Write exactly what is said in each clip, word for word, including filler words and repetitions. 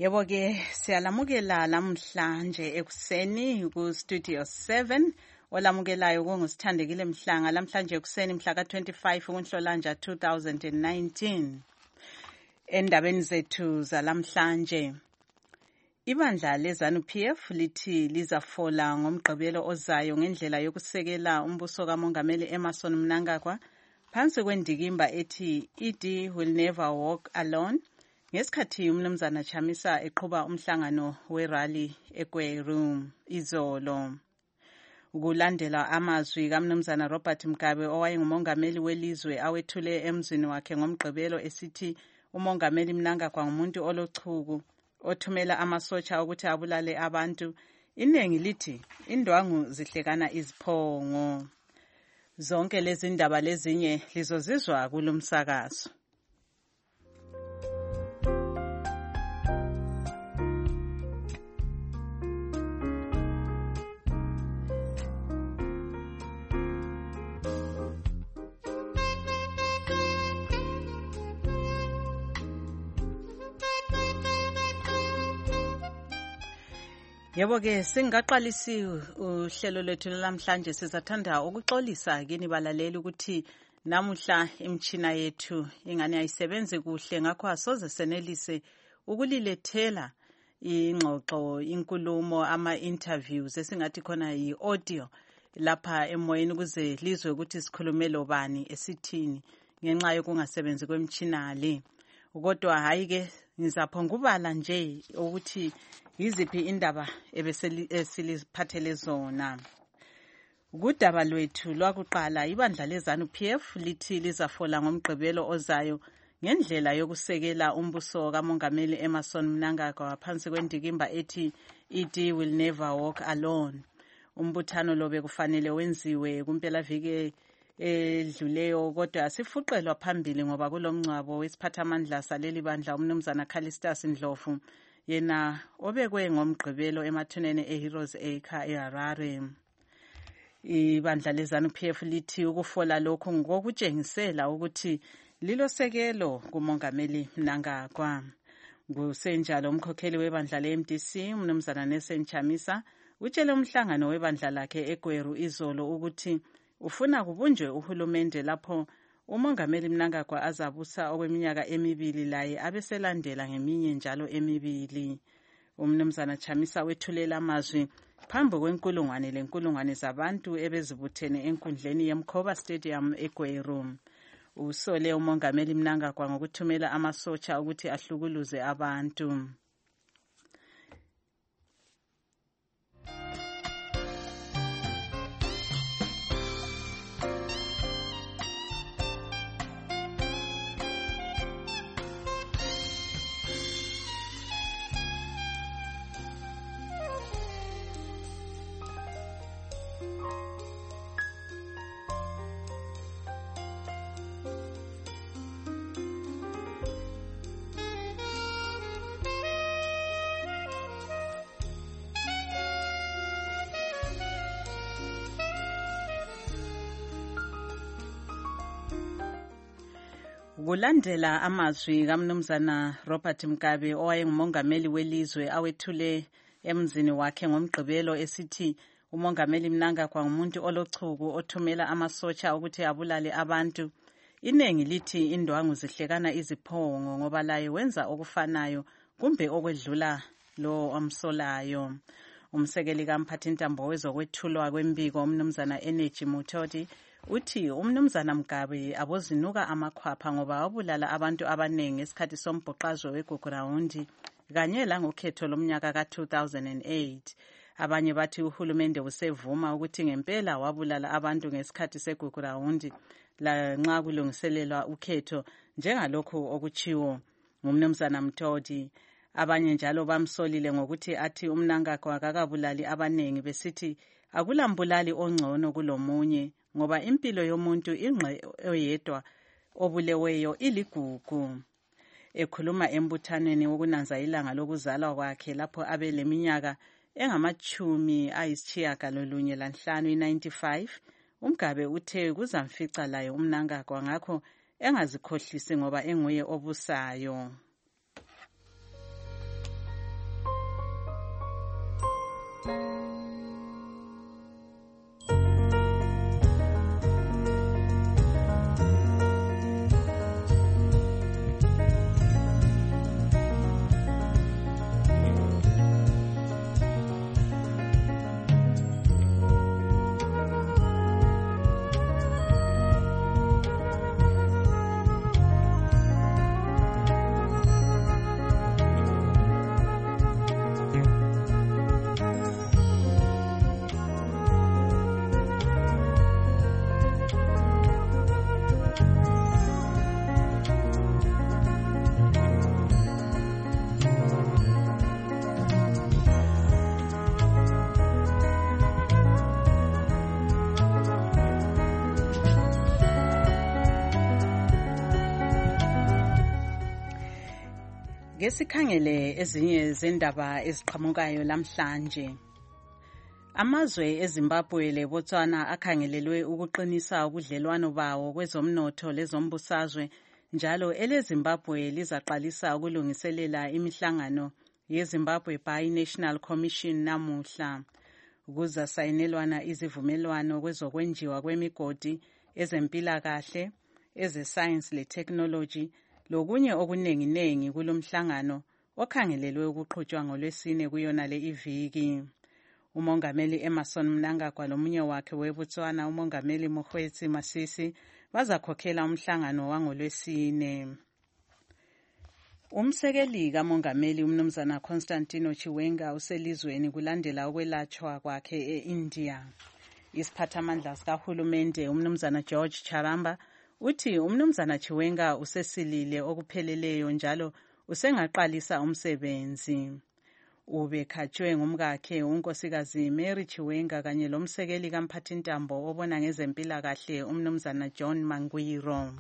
Yebo ke siyalamukela namhlanje ekuseni ku Studio seven olamukelayo kungusithandekile Mhlanga namhlanje ekuseni mhla ka twenty-five kuNhlolanja two thousand nineteen. Endabeni zethu zalamhlanje ibandla leZANU P F lithi lizafola ngomgqibelo ozayo ngendlela yokusekela umbuso kaMongameli Emmerson Mnangagwa phansi kwendikimba ethi E D will never walk alone. Ngesikhathi umnumzana Chamisa eqhuba umhlangano werally eGweru izolo. Ukulandela amazwi kaMnumzana Robert Mugabe owayengumongameli welizwe awethule emzini wakhe ngomgqibelo esithi umongameli Mnangagwa ngumuntu olochuku othumela amasotsha ukuthi abulale abantu, iningi lithi indwangu zihlekana iziphongo. Zonke lezi ndaba lezinye lizozizwa kulomsakazo. Yebo ke singaqalisi uhlelo lwethu namhlanje sizathanda ukuxolisa kini balaleli ukuthi namuhla imchina yethu ingane ayisebenzi kuhle ngakho asoze senelise ukulilethela ingxoxo inkulumo ama interviews esingathi khona yi audio lapha emoyeni ukuze lizwe ukuthi sikhulume lobani esithini ngenxa yokungasebenzi kwemchina le. Kodwa hayi ke ngizaphongubala nje ukuthi yiziphi indaba ebesiliphathele zona. Kudaba lwethu lwakuqala ibandla leZANU P F lithi lizafola ngomgqibelo ozayo ngendlela yokusekela umbuso kaMongameli Emmerson Mnangagwa phansi kwendikimba ethi E D will never walk alone. Umbuthano lo bekufanele wenziwe kumpela-viki edluleyo kodwa sifuqelwa phambili ngoba kulomncwabo wesiphathamandla saleli bandla umnumzana Callistus Ndlovu yena obekwe ngomgqibelo emathuneni eHeroes Acre eHarare. Ibandla leZANU P F lithi ukufola lokhu ngokutshengisela ukuthi lilosekelo kumongameli Mnangagwa. Kusenjalo umkhokheli webandla le-M D C umnumzana Nelson Chamisa utshele umhlangano webandla lakhe eGweru izolo ukuthi ufuna kubunjwe uhulumende lapho umongameli Mnangagwa azabusa okweminyaka emibili laye abeselandela ngeminye njalo emibili. Umnumzana Chamisa wethulela amazwi phambi kwenkulungwane lenkulungwane zabantu ebezibuthene enkundleni yeMkhoba Stadium eGweru. Usole umongameli Mnangagwa ngokuthumela amasotsha ukuthi ahlukuluze abantu. Kulandela amazwi kaMnumzana Robert Mugabe owayengumongameli welizwe awethule emzini wakhe ngomgqibelo esithi umongameli Mnangagwa ngumuntu olochuku othumela amasotsha ukuthi abulale abantu, iningi lithi indwangu zihlekana iziphongo ngoba laye wenza okufanayo kumbe okwedlula lo amsolayo. Umsekeli kamphathintambo wezokwethulwa kwembiko umnumzana Energy Mutoti uthi umnumzana Mugabe abozinuka amakhwapha ngoba wabulala abantu abanengi esikhathi sombhuqazo weGugurawundi kanye langokhetho lomnyaka ka two thousand eight. Abanye bathi uhulumende usevuma ukuthi ngempela wabulala abantu ngesikhathi segugurawundi la nxa kulungiselelwa ukhetho njengalokho okuchiwo ngumnumzana Mtoti. Abanye njalo bamsolile ngokuthi athi uMnangagwa akakabulali abanengi besithi akulambulali ongcono kulomunye ngoba impilo yomuntu ingqe oyedwa obuleweyo iligugu. Ekhuluma embuthaneni wokunanza ilanga lokuzalwa kwakhe lapho abeleminyaka engamachumi ayisitshiyagalolunye lanhlanu i-ninety-five, uMgabe uthe kuzamfica laye uMnangagwa ngakho engazikhohlisi ngoba enguye obusayo. Ngesikhangele ezinye zendaba eziqhamukayo lamhlanje. Amazwe eZimbabwe leBotswana akhangelelwe ukuqinisa ubudlelwano bawo kwezomnotho lezombusazwe, njalo eleZimbabwe lizaqalisa ukulungiselela imihlangano yeZimbabwe Bi-National Commission namuhla. Kuzasayinelwana izivumelwano kwezokwenjiwa kwemigodi, ezempilakahle, ezesayensi letechnology, lokunye okuningi-nengi kulomhlangano okhangelelwe ukuqhutshwa ngolwesine kuyona le iviki. Umongameli Emmerson Mnangagwa lomunye wakhe weBotswana umongameli Mokgweetsi Masisi bazakhokhela umhlangano wangolwesine. Umsekeli kamongameli umnumzana Constantino Chiwenga uselizweni kulandela ukwelatshwa kwakhe e-India. Isiphathamandla sikahulumende umnumzana George Charamba uthi umnumzana Chiwenga usesilile okupheleleyo njalo usengaqalisa umsebenzi. Ubekhatshwe ngumkakhe unkosikazi Mary Chiwenga kanye lomsekeli kamphathintambo obona ngezempilakahle umnumzana John Mangwiro.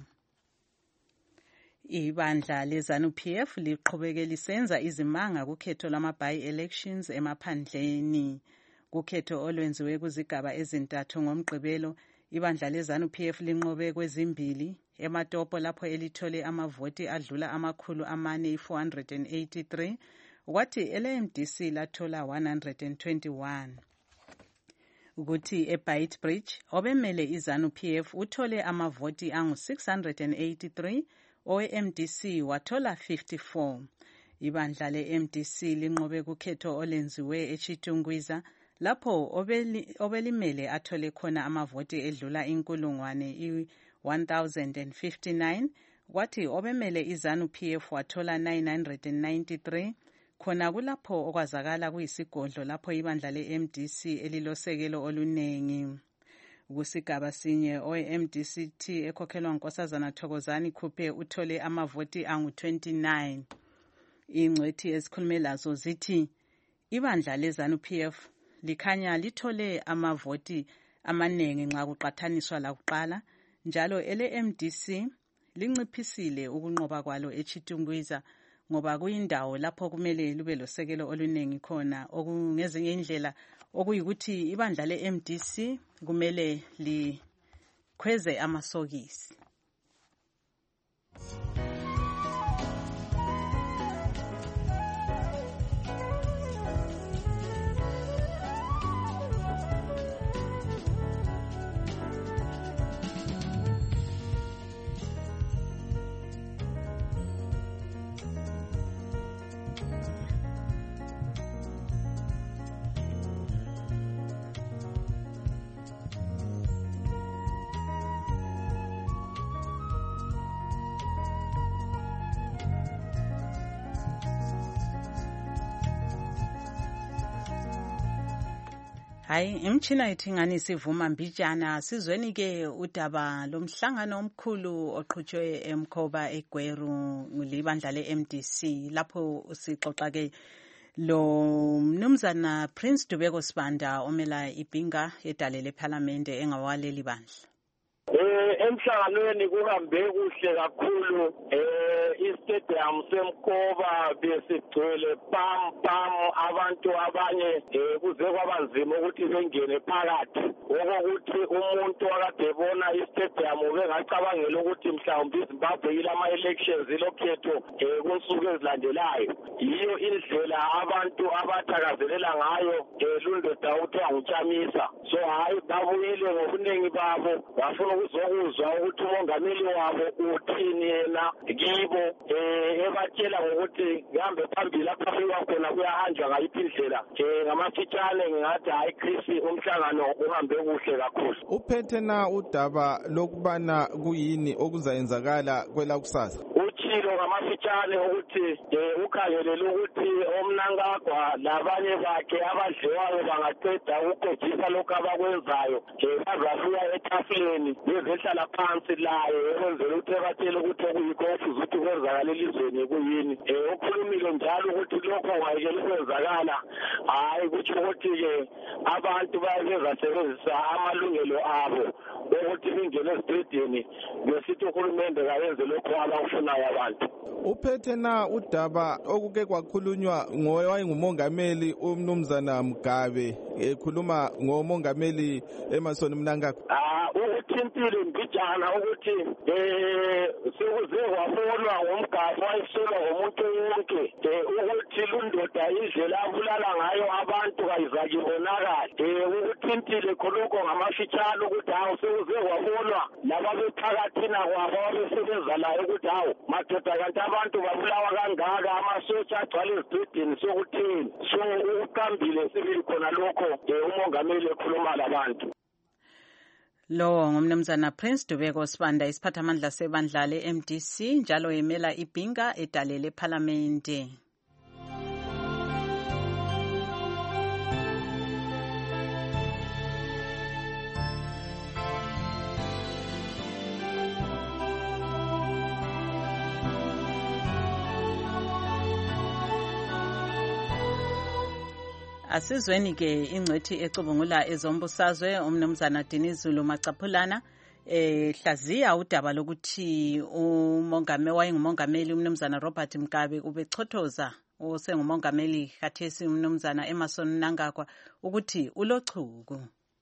Ibandla leZANU P F liqhubeke lisenza izimanga kukhetho lama-by-elections emaphandleni. Kukhetho olwenziwe kuzigaba ezintathu ngomgqibelo, ibandla leZANU P F linqobe kwezimbili eMatopo lapho elithole amavoti adlula amakhulu amane four hundred eighty-three, kwathi ele M D C lathola one hundred twenty-one. Ukuthi eBeitbridge obemele iZANU P F uthole amavoti angu six hundred eighty-three, owe-M D C wathola fifty-four. Ibandla le-M D C linqobe kukhetho olenziwe eChitungwiza lapho obeli, obelimele athole khona amavoti edlula inkulungwane one thousand fifty-nine, kwathi obemele iZANU P F wathola nine hundred ninety-three. Khona kulapho okwazakala kuyisigodlo lapho ibandla le-M D C elilosekelo olunengi. Kusigaba sinye owe-M D C T ekhokhelwa ngunkosazana Thokozani Khuphe uthole amavoti angu twenty-nine. Ingcwethi ezikhulume lazo zithi ibandla leZANU P F likhanya lithole amavoti amanengi nxa kuqathaniswa lakuqala, njalo ele-M D C linciphisile ukunqoba kwalo eChitungwiza ngoba kuyindawo lapho kumele lube losekelo olunengi khona, okungezinye indlela okuyikuthi ibandla le-M D C kumele likhweze amasokisi. Hayi, imtshina yethu ingani sivuma mbijana. Sizweni ke udaba lomhlangano omkhulu oqhutshwe eMkhoba eGweru libandla le-M D C, lapho sixoxa ke lo mnumzana Prince Dubeko Sibanda omela ibhinga edale lePhalamende engawaleli bandla. Eh emhlanganweni kuhambe kuhle kakhulu. Eh istadium semkoba besigcwele pam pam abantu abanye kuze kwabanzima ukuthi bengene phakathi okokuthi umuntu wakade ebona istadium ubengacabangela ukuthi mhlawumbe iZimbabwe ilama elections lokhetho kunsuku ezilandelayo. Yiyo indlela abantu abathakazelela ngayo lundoda uthiwa nguChamisa. So hayi babuyile ngobuningi babo bafuna ukuzokuzwa ukuthi umongameli wabo uthini yena kibo ebatshela ngokuthi ngihambe phambili lapha khona kuyahanjwa ngayiphi indlela. Ngamafitshane ngingathi hayi Chris umhlangano uhambe kuhle kakhulu. Uphethe na udaba lokubana kuyini okuzayenzakala kwela kusasa? Uchilo ngamafitshane ukuthi ukhangelele ukuthi omnankagwa labanye bakhe abadliwayo bangaqeda ukugojisa lokho abakwenzayo bazafika etafuleni bezehlala phansi layo ukwenzela ukuthi ebatshele ukuthi okuyikho ofuze ukuthi kwenzakala elizweni kuyini. Ukhulumile njalo ukuthi lokho kwayekela ukwenzakala hayi kutsho ukuthi-ke abantu bayabezasebenzisa amalungelo abo ukuthi bingene ezitredini besithi uhulumende kayenze lokho abakufunayo abantu. Uphethe na udaba okuke kwakhulunywa ngowayengumongameli umnumzana Mugabe ekhuluma ngomongameli Emmerson Mnangagwa? Ah ukuthintile mbijana ukuthi eh sekuze kwafolwa ngomgaba wayesolwa ngomuntu wonke ukuthi lundoda indlela abulala ngayo abantu kayizakibonakala. Eh ukuthintile khonoko ngamafitshalo ukuthi hawo sekuze kwafolwa laba bephakathina kwabo abesebenza layo ukuthi hawo madoda kanti abantu babulawa kangaka amasotsha agcwala ezidini sokuthini. So uqambile sibili khona lokho umongameli ekhuluma labantu. Lo ngumnumzana Prince Dubeko Sibanda isiphathamandla sebandla le-M D C njalo yemela ibhinga edalele ePhalamende. Asizweni ke ingcwethi ecubungula ezombusazwe umnumzana Dinizulu Macaphulana ehlaziya udaba lokuthi umongameli wayengumongameli umnumzana Robert Mugabe ubechothoza osengumongameli khathesi umnumzana Emmerson Mnangagwa ukuthi ulochuku.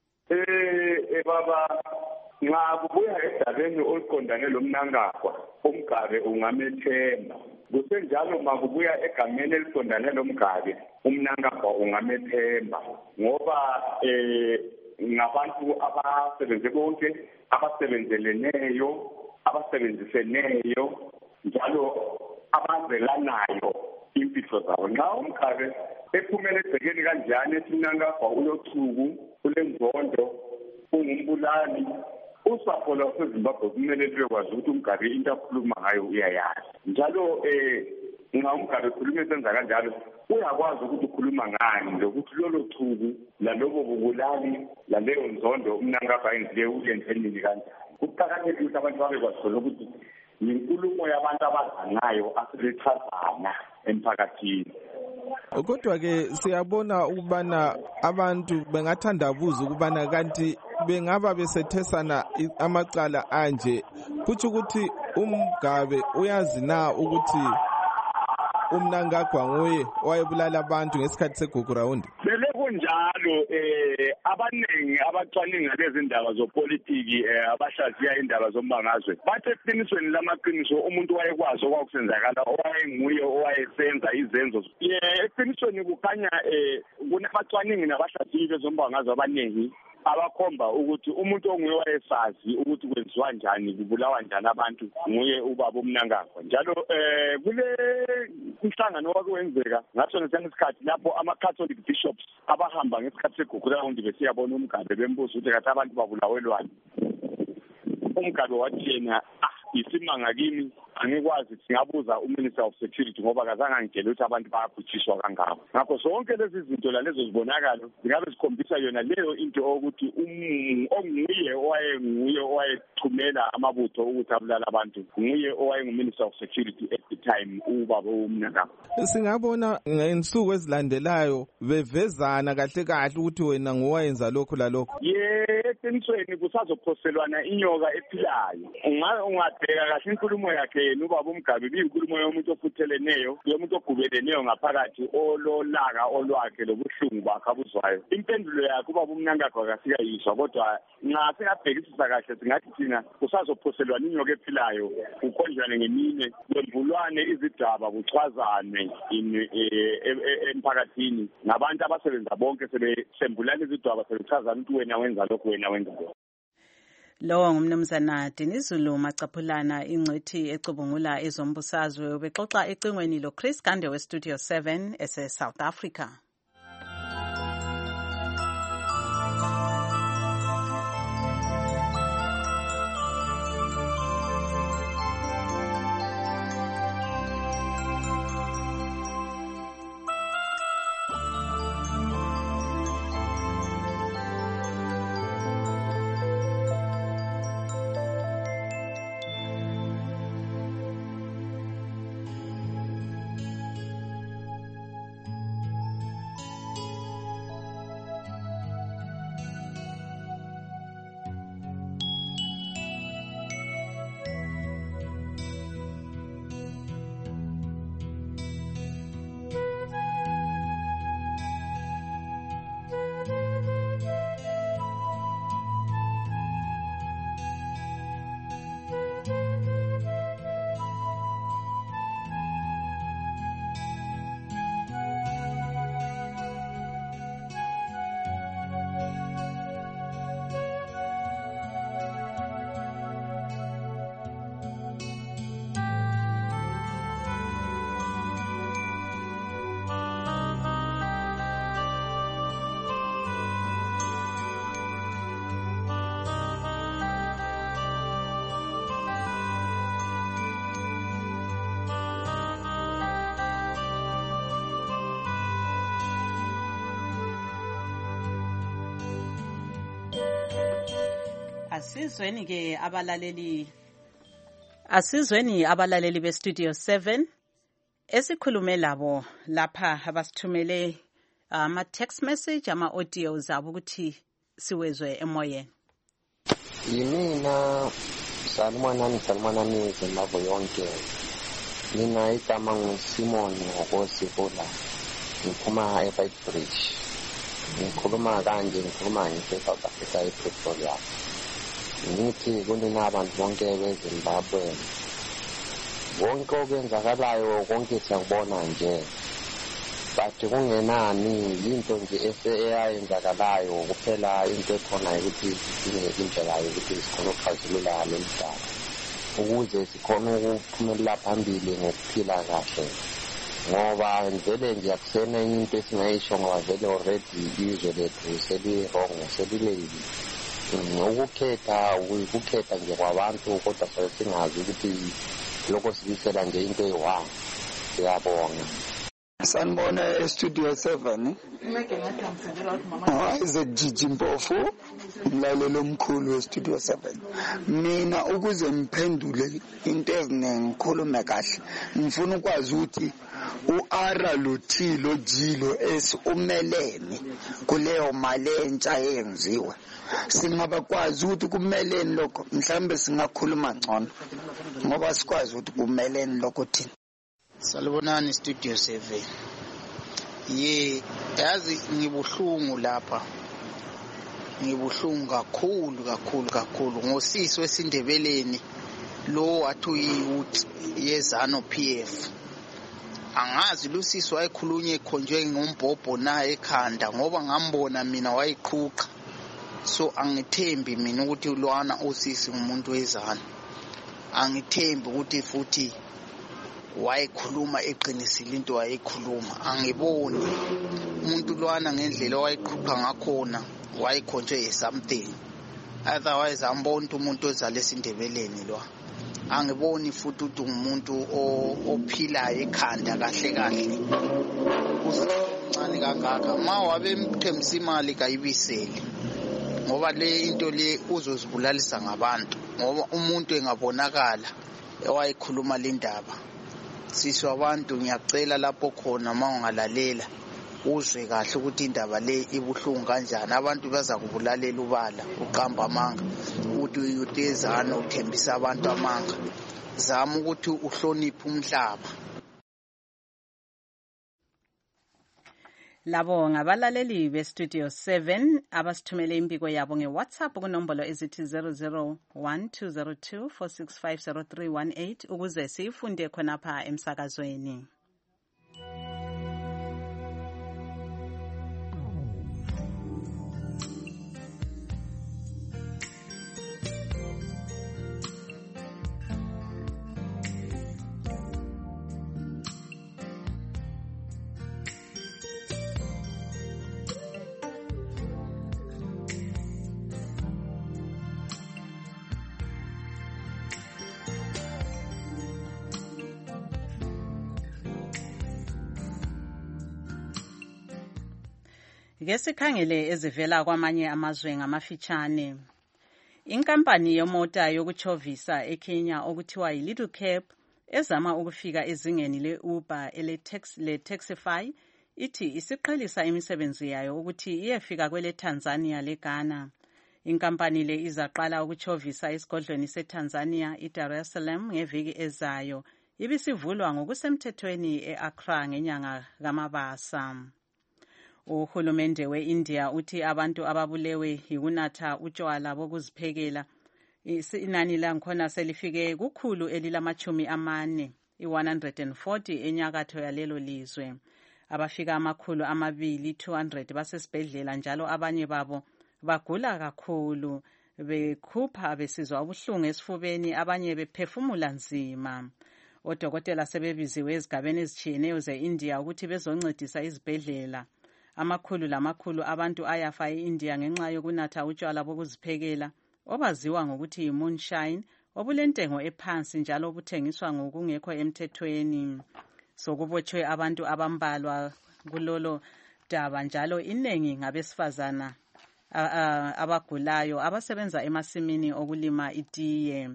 Eh baba nxa kubuya edabeni oluqondane loMnangagwa uMgabe ungamethemba. Kusenjalo makubuya egameni eliqondane loMgabe uMnangagwa ungamethemba ngoba eh ngabantu abasebenze bonke abasebenzeleneyo abasebenziseneyo njalo abazelanayo impilo zabo. Nxa uMgabe ephumele ebhekeni kanjani ethi uMnangagwa ulothuku ulenzondo ungumbulali usapho lwaseZimbabwe kumele lubekwazi ukuthi uMgabe into akhuluma ngayo uyayazi. Njalo eh nxa uMgabe ekhuluma esenza kanjalo uyakwazi ukuthi ukhuluma ngani lokuthi lolo thuku lalobo bubulali laleyo nzondo uMnangagwa ayenzile uyenzeleni kanjani. Kuqakathekile ukuthi abantu babekwazi ukuthi inkulumo yabantu abazanayo asebechazana emphakathini. Kodwa ke siyabona ukubana abantu bengathandabuza ukubana kanti bengaba besethesana amacala anje kuthi ukuthi uMgabe uyazi na ukuthi uMnangagwa nguye owayebulala abantu ngesikhathi segugu round? Bele kunjalo eh abanengi abacwaninga lezi ndaba zopolitiki abahlaziya indaba zombangazwe bathe eqinisweni lamaqiniso umuntu wayekwazi okwakusenzakala owayenguye owayesenza izenzo. Yeah, eqinisweni kukhanya eh kunabacwaningi nabahlaziyi bezombangazwe abanengi abakhomba ukuthi umuntu onguye wayesazi ukuthi kwenziwa njani kubulawa njani abantu nguye ubaba uMnangagwa. Njalo eh kule umhlangano wakwenzeka ngaso ngesikhathi lapho ama-Catholic bishops abahamba ngesikhathi segugu round besiyabona uMgabe bembuza ukuthi kathi abantu babulawelwani. uMgabe wathi yena isimanga kimi angikwazi singabuza uMinister of Security ngoba kazange angitshele ukuthi abantu bayabhujiswa kangako. Ngakho zonke lezi zinto lalezo zibonakala zingabe zikhombisa yona leyo into ukuthi onguye owayenguye owayethumela amabutho ukuthi abulala abantu nguye owayenguMinister of Security at the time ubaba uMnangagwa. Singabona ngensuku ezilandelayo bevezana kahle kahle ukuthi wena ngowayenza lokho lalokho. Ye eqinisweni kusazophoselwana inyoka ephilayo. Ungabheka kahle inkulumo yakhe yena ubaba uMgabi biyinkulumo yomuntu ofutheleneyo, yomuntu ogubeleneyo ngaphakathi ololaka olwakhe lobuhlungu bakhe abuzwayo. Impendulo yakhe ubaba uMnangagwa kasikayiswa, kodwa nxa singabhekisisa kahle singathi thina kusazophoselwana inyoka ephilayo, kukhonjwane ngemine, kwembulwane izidaba, kuchwazane emphakathini ngabantu abasebenza bonke sebesembulana izidaba sebechazana ukuthi wena wenza lokhu wena wenza lokhu. Lowo ngumnumzana Dinizulu Macaphulana, ingcithi ecubungula ezombusazwe, ubexoxa ecingweni lo Chris Gande we Studio seven ese South Africa. Asizweni ke abalaleli Asizweni abalaleli be Studio seven esikhulume labo lapha abasithumele ama text message ama audio zabo ukuthi siwezwe emoyeni. Yimina Salmanani Salmanani zemavo yonke. Mina igama nguSimon ngokosibola. Ngiphuma eBite Bridge. Ngikhuluma kanje ngikhuluma nge South Africa ePretoria. Ngithi kunina abantu bonke beZimbabwe. Wonke okwenzakalayo konke siyakubona nje. But kungenani into nje eseyenzakalayo kuphela into ekhona ukuthi sidinge indlela yokuthi sikhona ukuxazulula le mhlaba ukuze sikhona ukuphumelela phambili ngokuphila kahle. Ngoba vele nje akusena into esingayisho ngoba vele already izwe lethu seli-wrong seli-lazy. Ukukhetha ukukhetha nje kwabantu kodwa singazi ukuthi lokho sibisela nje into eyi-one. Siyabonga. Sanibona eStudio seven. Isaac Gigi Mpofu, umlaleli omkhulu weStudio seven. Mina ukuze ngiphendule into eziningi ngikhulume kahle. Ngifuna ukwazi ukuthi uAra Luthilo Jilo es umelene kuleyo mali entsha eyenziwe. Singabakwazi ukuthi kumelene lokho mhlambe singakhuluma ngcono ngoba sikwazi ukuthi kumelene lokho thina. Salibonani Studio seven. Ye yazi ngibuhlungu lapha. Ngibuhlungu kakhulu kakhulu kakhulu ngosisi wesindebeleni lo athu youth yezano P F. Angazi lusisi wayekhulunye ekhonjwe ngombhobho naye ekhanda ngoba ngambona mina wayiqhuqa. So angithembi mina ukuthi ulwana usisi umuntu wezana. Angithembi ukuthi futhi wayekhuluma eqinisile into wayekhuluma. Angiboni umuntu lwana ngendlela wayeqhuqa ngakhona wayekhonjwe something. Otherwise ambona umuntu ozale esindebeleni lo. Angiboni futhi ukuthi umuntu ophilayo ekhanda kahle kahle. Usincane kangaka ma wabe emthembisa imali kayibisele. Ngoba le into le uzozibulalisa ngabantu ngoba umuntu engabonakala ewayikhuluma le ndaba. Sisho abantu ngiyacela lapho khona mawungalalela uzwe kahle ukuthi indaba le ibuhlungu kanjani. Abantu baza kubulalela ubala uqamba amanga ukuthi uyutezana uthembisa abantu amanga. Zama ukuthi uhloniphe umhlaba. Labo ngabalaleli be-Studio seven abasithumele impiko yabo nge-WhatsApp kunombolo ezithi zero zero one two zero two four six five zero three one eight ukuze siyifunde khonapha emsakazweni. Ngesikhangele ezivela kwamanye amazwe ngamafitshane. Inkampani yomota yokuchovisa eKenya okuthiwa yi-Little Cab ezama ukufika ezingeni le-Uber le-Taxify ithi isiqhelisa imisebenzi yayo ukuthi iyefika kwele Tanzania leGhana. Inkampani le izaqala ukuchovisa esigodlweni seTanzania iDar es Salaam ngeviki ezayo. Ibisivulwa ngokusemthethweni e-Accra ngenyanga kaMabasa. Uhulumende we-India uthi abantu ababulewe yikunatha utshwala bokuziphekela. Inani lankhona selifike kukhulu elilamachumi amane, i-one hundred forty enyakatho yalelo lizwe. Abafika amakhulu amabili, two hundred basesibhedlela njalo abanye babo bagula kakhulu, bekhupha besizwa ubuhlungu esifubeni, abanye bephefumula nzima. Odokotela sebebiziwe ezigabeni ezitshiyeneyo ze-India ukuthi bezoncedisa izibhedlela. Amakhulu lamakhulu abantu ayafa e-India ngenxa yokunatha utshwala bokuziphekela obaziwa ngokuthi yi-moonshine obulentengo ephansi njalo obuthengiswa ngokungekho emthethweni. Sokubotshwe abantu abambalwa kulolo daba njalo iningi ngabesifazana abagulayo abasebenza emasimini okulima itiye.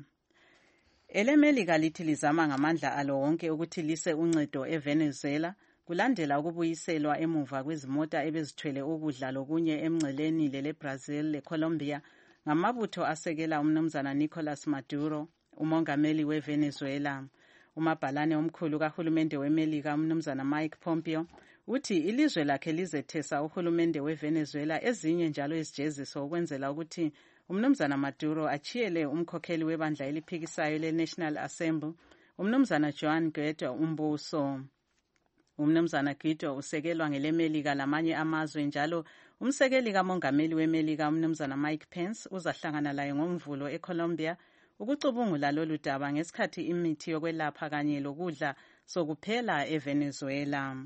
EleMelika lithi lizama ngamandla alo wonke ukuthi lise uncedo eVenezuela kulandela ukubuyiselwa emuva kwezimota ebezithwele ukudla lokunye emngceleni lele-Brazil le-Colombia ngamabutho asekela umnumzana Nicolas Maduro, umongameli weVenezuela. Umabhalane omkhulu kahulumende weMelika umnumzana Mike Pompeo uthi ilizwe lakhe lizethesa uhulumende weVenezuela ezinye njalo izijeziso ukwenzela ukuthi umnumzana Maduro achiyele umkhokheli webandla eliphikisayo le-National Assembly umnumzana Juan Guaido umbuso. Umnumzana Guaido usekelwa ngeleMelika lamanye amazwe njalo umsekeli kamongameli weMelika umnumzana Mike Pence uzahlangana laye ngomvulo eColombia ukucubungula lolu daba ngesikhathi imithi yokwelapha kanye lokudla sokuphela eVenezuela.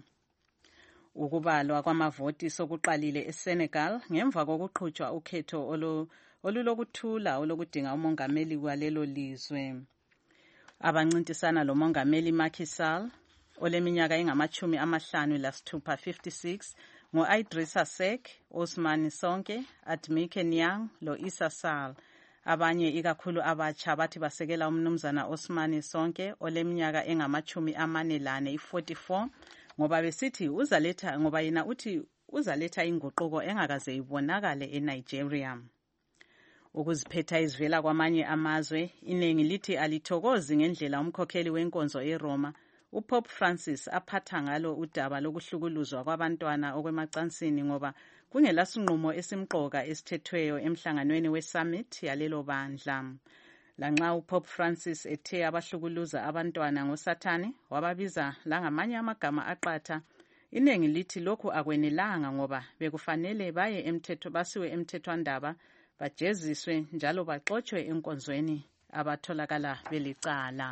Ukubalwa kwamavoti sokuqalile eSenegal ngemva kokuqhutshwa ukhetho olulokuthula olokudinga umongameli walelo lizwe. Abancintisana lo mongameli Macky Sall oleminyaka engamachumi amahlanu lasithupha fifty-six ngo-Idrissa Seck, Ousmane Sonke, Admike Niang lo Issa Sall. Abanye ikakhulu abatsha bathi basekela umnumzana Ousmane Sonke oleminyaka engamachumi amane lane i-forty-four ngoba besithi uzaletha ngoba yena uthi uzaletha inguquko engakaze ibonakale eNigeria. Ukuziphetha izivela kwamanye amazwe iningi lithi alithokozi ngendlela umkhokheli wenkonzo eRoma uPope Francis aphatha ngalo udaba lokuhlukuluzwa kwabantwana okwemacansini ngoba kungelasinqumo esimqoka esithethweyo emhlanganweni we-summit yalelo bandla. Lanxa uPope Francis ethe abahlukuluza abantwana ngoSathane wababiza langamanye amagama aqatha, iningi lithi lokhu akwenelanga ngoba bekufanele baye emthetho basiwe emthethwandaba bajeziswe njalo baxotshwe enkonzweni abatholakala belicala.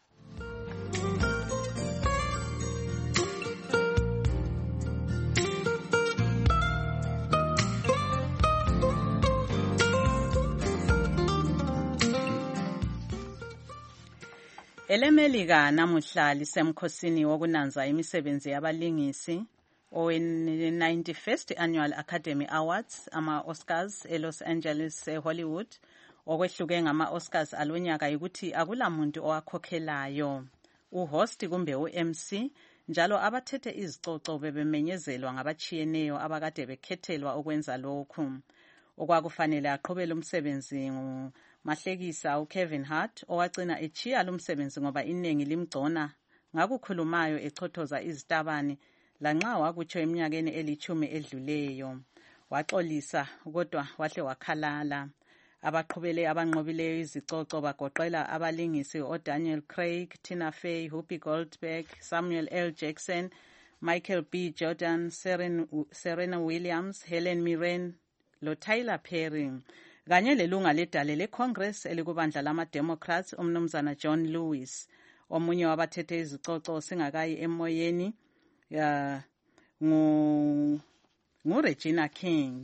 EleMelika namuhla lisemkhosini wokunanza imisebenzi yabalingisi owe-ninety-first Annual Academy Awards ama-Oscars eLos Angeles eHollywood. Okwehluke ngama-Oscars alonyaka ukuthi akula muntu owakhokhelayo. Uhost kumbe u-M C njalo abathethe izicoco bebemenyezelwa ngabachiyeneyo abakade bekhethelwa ukwenza lokhu. Okwakufanele aqhubele umsebenzi ngumahlekisa uKevin Hart owagcina echiya lo msebenzi ngoba iningi limgcona ngakukhulumayo echothoza izitabane lanxa wakutsho eminyakeni elithumi edluleyo. Waxolisa kodwa wahle wakhalala. Abaqhubele abanqobileyo izicoco bagoqela abalingisi oDaniel Craig, Tina Fey, Whoopi Goldberg, Samuel L. Jackson, Michael B. Jordan, Seren, Serena Williams, Helen Mirren loTyler Perry kanye lelunga ledale leCongress elikubandla lama-Democrats umnumzana John Lewis. Omunye wabathethe izicoco singakayi emoyeni uh, ngu nguRegina King.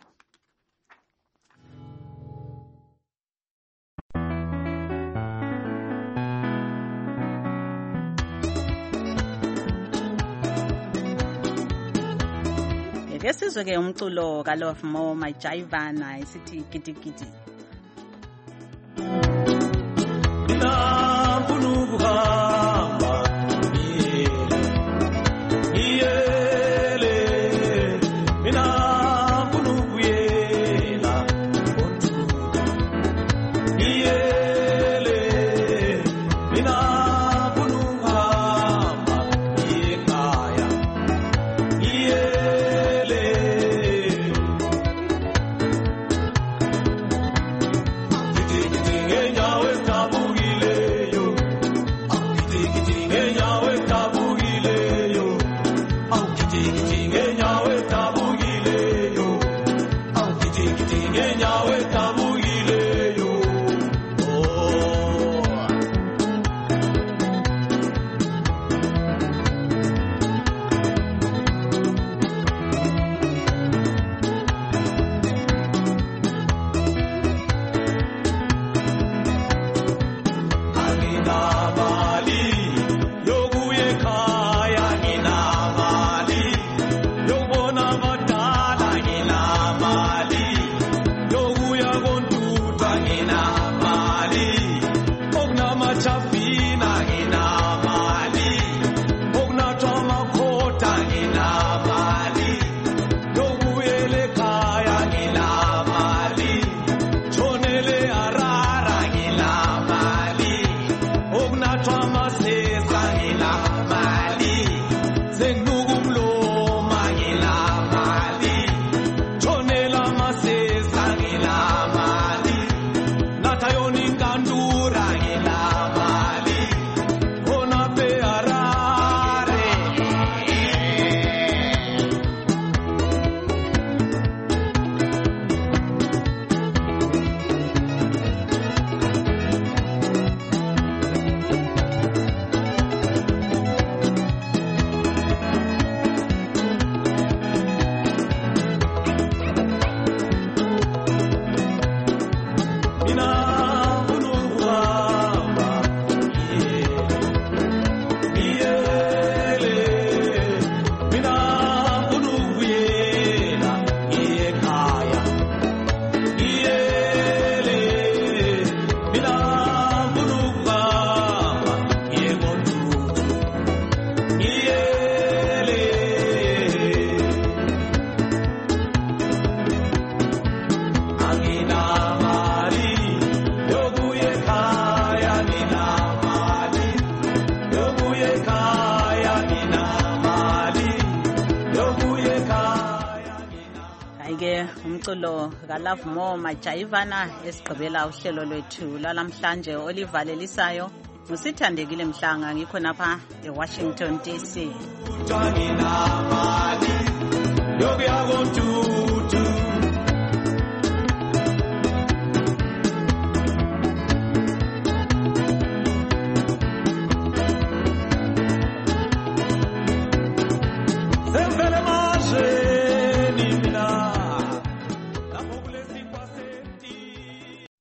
Ngesizwe ke umculo kaLove More Majayivana isithi gidigidi. Mina kunukuhamba iyele mina kunukuyela ontuka iyele mina kunukuhamba ekhaya iyele gidigidi ngenyawo edabukileyo gidigidi ngenyawo edabukileyo gidigidi ngenyawo edabukileyo gidigidi ngenyawo edabukileyo oh anginamali yokuya ekhaya nginamali yokubona abadala nginamali yokuya kontutha nginamali okunamathavina nginamali okunathwa amakhota nginamali yokuyela ekhaya nginamali tshonele harara nginamali okunathwa amasesa nginamali senginuka umloma nginamali tshonela amasesa nginamali natha yona inkandura nginamali khona beharare mina kunukuhamba iyele mina kunukuyela ekhaya iyele mina kunukuhamba yekontuthu iyele anginamali yokuya ekhaya nginamali yokuya ekhaya nginamali yokuya ekhaya Hayi ke umculo kaLove More Majayivana esigqibela uhlelo lwethu lalamhlanje olivalelisayo ngusithandekile Mhlanga ngikho napha eWashington D C. nginamali yokuya kontuthu